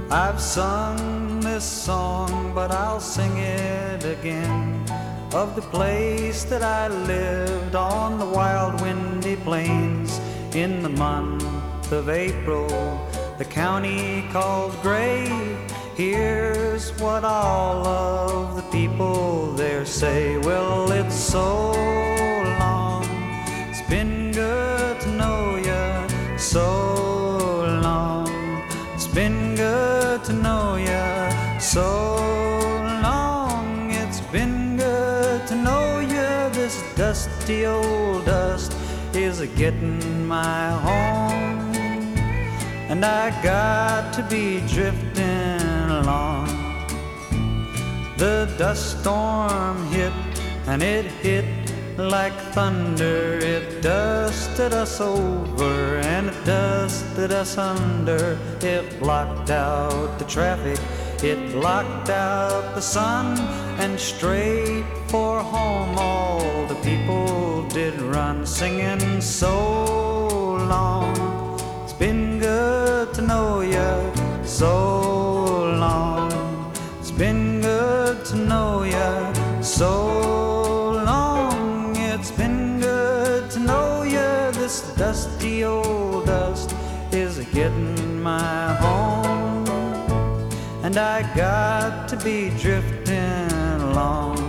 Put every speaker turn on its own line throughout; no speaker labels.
I've sung this song, but I'll sing it again, of the place that I lived on the wild windy plains in the month of April, the county called Gray. Here's what all of the people there say: well, it's so long, it's been good to know ya, so long, it's been good to know ya, so long, it's been good to know ya. This dusty old dust is a-getting my home, and I got to be drifting along. The dust storm hit, and it hit like thunder. It dusted us over and it dusted us under. It blocked out the traffic, it blocked out the sun, and straight for home all the people did run, singing so long, it's been good to know ya, so long, it's been good to know ya, so long, it's been good to know ya. This dusty old dust is a-getting my home, and I got to be drifting along.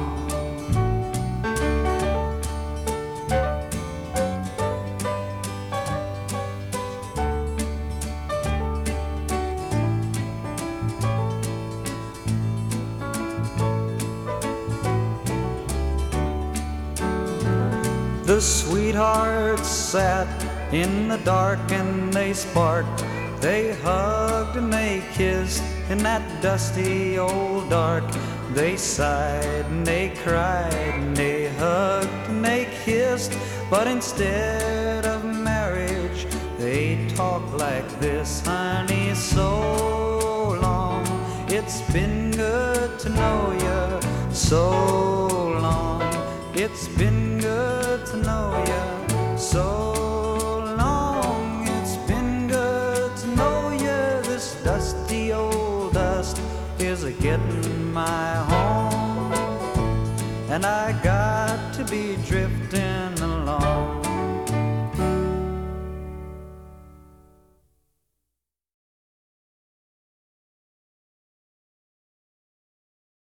The sweethearts sat in the dark and they sparked, they hugged and they kissed in that dusty old dark. They sighed and they cried and they hugged and they kissed, but instead of marriage they talked like this: honey, so long, it's been good to know ya, so long, it's been good to know ya, so long, it's been good to know ya. This dusty old dust is a-getting my home, and I got